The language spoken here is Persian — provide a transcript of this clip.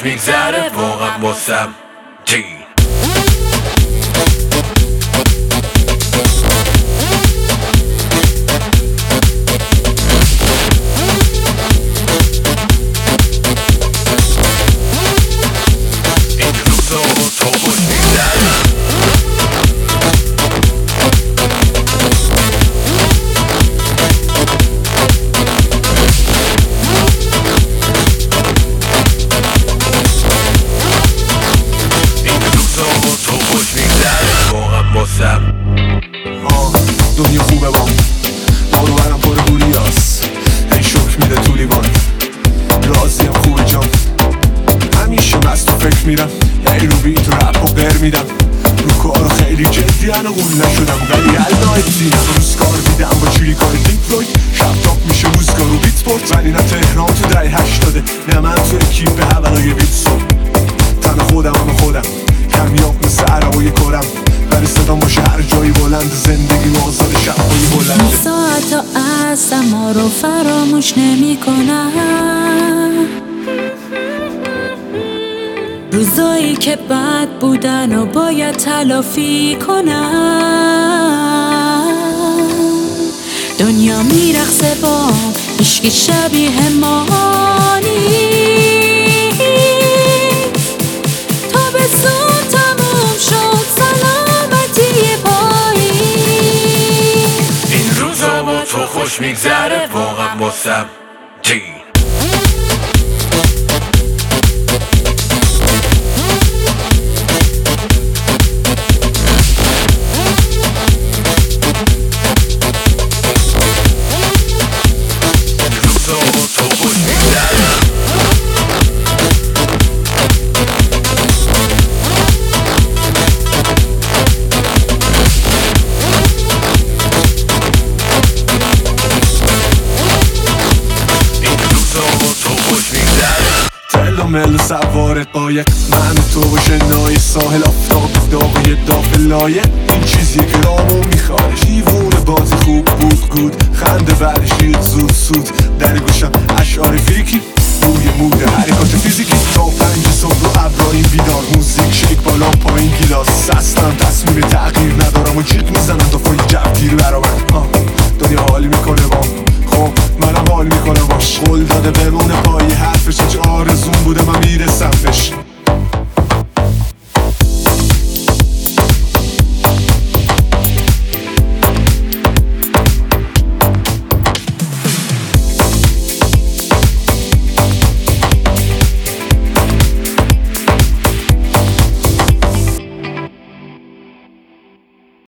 میگذره واقعا واسم جی. دنیا خوبه بام دارو برم پر گوریاس هی شک میده تو لیوان راضیم خوبه جام همیشه مست و فکر میرم هی رو بیت و رپ و قر میدم رو کارو خیلی جدی هنو قول نشدم ولی الدای دیدم روزگار میدم با چریکار دینگ فلوید شب تاپ میشه روزگار و بیت سپورت ولی نه تهران تو دهه 80 نه من توی کیپ هولای بیت سپورت تن خودم کمیاب مثل عربای کرم ولی صدام باشه هر جایی بلند زندگی آزاد شب‌های بلند ساعتا از ما رو فراموش نمی کنم روزایی که بد بودن و باید تلافی کنم دنیا میرقصه با هیچکی شبیه ما نیست تابستون تموم شد سلامتی پایی این روزا با تو خوش میگذره واقعا واسم جی. مل سوار قایق من تو و شنای ساحل آفتاب داغی داخل لایه این چیزیه که رامو میخواره دیوونه بازی خوب بود گود خنده بعدش رید زود سود در گوشم اشعار فریکی روی مود حرکات فیزیکی تا 5 صبح رو ابراهیم بیدار موزیک شیک بالا پایین گیلاس اصلا تصمیم تغییر ندارم و جیغ میزنم تا فای جوگیر برا من دنیا حال میکنه با خب منم حال میکنم باش قول داده بمونه